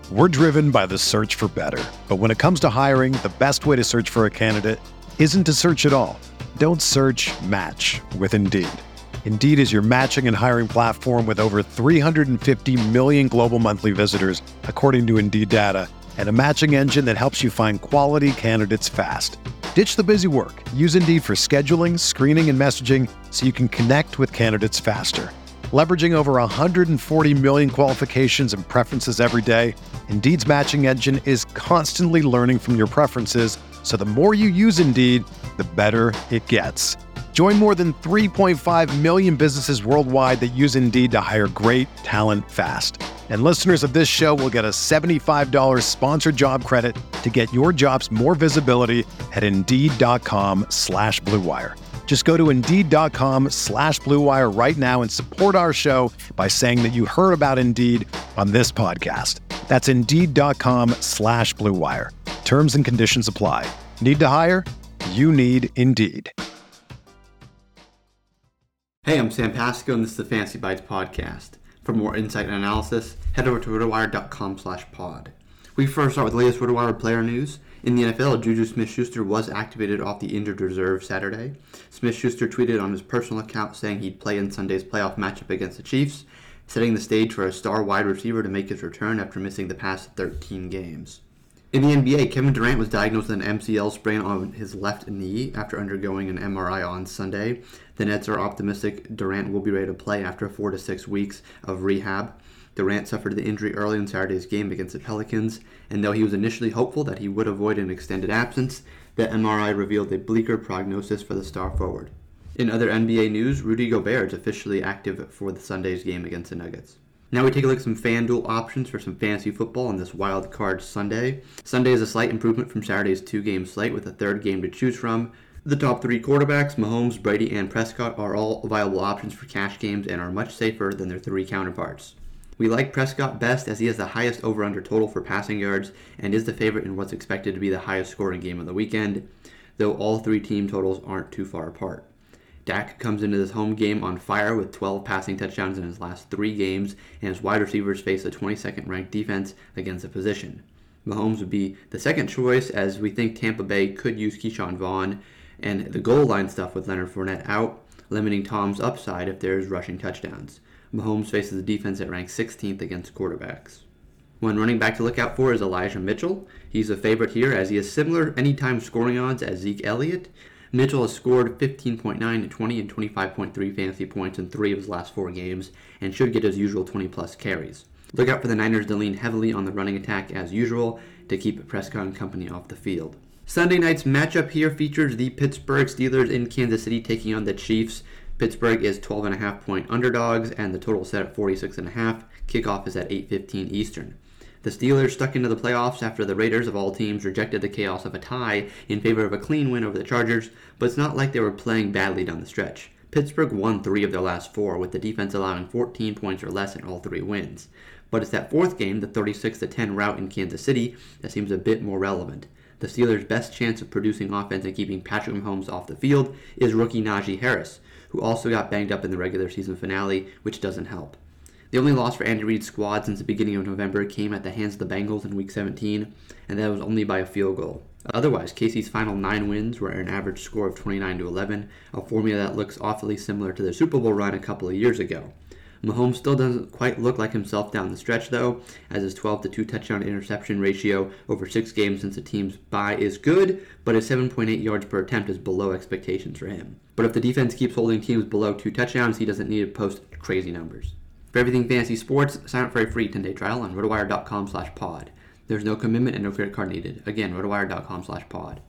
We're driven by the search for better. But when it comes to hiring, the best way to search for a candidate isn't to search at all. Don't search, match with Indeed. Indeed is your matching and hiring platform with over 350 million global monthly visitors, according to Indeed data, and a matching engine that helps you find quality candidates fast. Ditch the busy work. Use Indeed for scheduling, screening, and messaging so you can connect with candidates faster. Leveraging over 140 million qualifications and preferences every day, Indeed's matching engine is constantly learning from your preferences, so the more you use Indeed, the better it gets. Join more than 3.5 million businesses worldwide that use Indeed to hire great talent fast. And listeners of this show will get a $75 sponsored job credit to get your jobs more visibility at Indeed.com/Blue Wire. Just go to Indeed.com/Blue Wire right now and support our show by saying that you heard about Indeed on this podcast. That's Indeed.com/Blue Wire. Terms and conditions apply. Need to hire? You need Indeed. Hey, I'm Sam Pasco, and this is the Fantasy Bites podcast. For more insight and analysis, head over to rotowire.com/pod. We first start with the latest RotoWire player news. In the NFL, Juju Smith-Schuster was activated off the injured reserve Saturday. Smith-Schuster tweeted on his personal account saying he'd play in Sunday's playoff matchup against the Chiefs, setting the stage for a star wide receiver to make his return after missing the past 13 games. In the NBA, Kevin Durant was diagnosed with an MCL sprain on his left knee after undergoing an MRI on Sunday. The Nets are optimistic Durant will be ready to play after 4 to 6 weeks of rehab. Durant suffered the injury early in Saturday's game against the Pelicans, and though he was initially hopeful that he would avoid an extended absence, the MRI revealed a bleaker prognosis for the star forward. In other NBA news, Rudy Gobert is officially active for the Sunday's game against the Nuggets. Now we take a look at some FanDuel options for some fantasy football on this wild card Sunday. Sunday is a slight improvement from Saturday's 2-game slate with a third game to choose from. The top 3 quarterbacks, Mahomes, Brady, and Prescott, are all viable options for cash games and are much safer than their 3 counterparts. We like Prescott best as he has the highest over-under total for passing yards and is the favorite in what's expected to be the highest scoring game of the weekend, though all 3 team totals aren't too far apart. Dak comes into this home game on fire with 12 passing touchdowns in his last 3 games, and his wide receivers face a 22nd ranked defense against the position. Mahomes would be the second choice as we think Tampa Bay could use Keyshawn Vaughn, and the goal line stuff with Leonard Fournette out, limiting Tom's upside if there's rushing touchdowns. Mahomes faces a defense that ranks 16th against quarterbacks. One running back to look out for is Elijah Mitchell. He's a favorite here as he has similar anytime scoring odds as Zeke Elliott. Mitchell has scored 15.9, 20, and 25.3 fantasy points in 3 of his last 4 games and should get his usual 20-plus carries. Look out for the Niners to lean heavily on the running attack as usual to keep Prescott and company off the field. Sunday night's matchup here features the Pittsburgh Steelers in Kansas City taking on the Chiefs. Pittsburgh is 12.5-point underdogs, and the total set at 46.5. Kickoff is at 8:15 Eastern. The Steelers stuck into the playoffs after the Raiders, of all teams, rejected the chaos of a tie in favor of a clean win over the Chargers, but it's not like they were playing badly down the stretch. Pittsburgh won 3 of their last 4, with the defense allowing 14 points or less in all 3 wins. But it's that 4th game, the 36-10 rout in Kansas City, that seems a bit more relevant. The Steelers' best chance of producing offense and keeping Patrick Mahomes off the field is rookie Najee Harris, who also got banged up in the regular season finale, which doesn't help. The only loss for Andy Reid's squad since the beginning of November came at the hands of the Bengals in Week 17, and that was only by a field goal. Otherwise, KC's final 9 wins were an average score of 29-11, a formula that looks awfully similar to their Super Bowl run a couple of years ago. Mahomes still doesn't quite look like himself down the stretch, though, as his 12-2 touchdown interception ratio over 6 games since the team's bye is good, but his 7.8 yards per attempt is below expectations for him. But if the defense keeps holding teams below 2 touchdowns, he doesn't need to post crazy numbers. For everything fantasy sports, sign up for a free 10-day trial on rotowire.com/pod. There's no commitment and no credit card needed. Again, rotowire.com/pod.